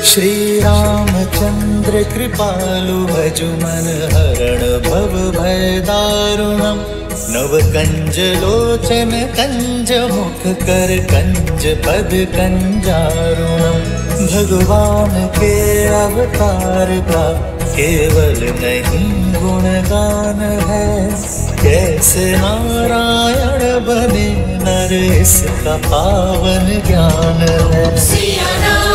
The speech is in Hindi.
श्री रामचंद्र कृपालु भजु मन हरण भव भय दारुणम्। नव कंज लोचन कंज मुख कर कंज पद कंजारुणम्। भगवान के अवतार का केवल नहीं गुणगान है, कैसे नारायण बने नर इसका पावन ज्ञान है।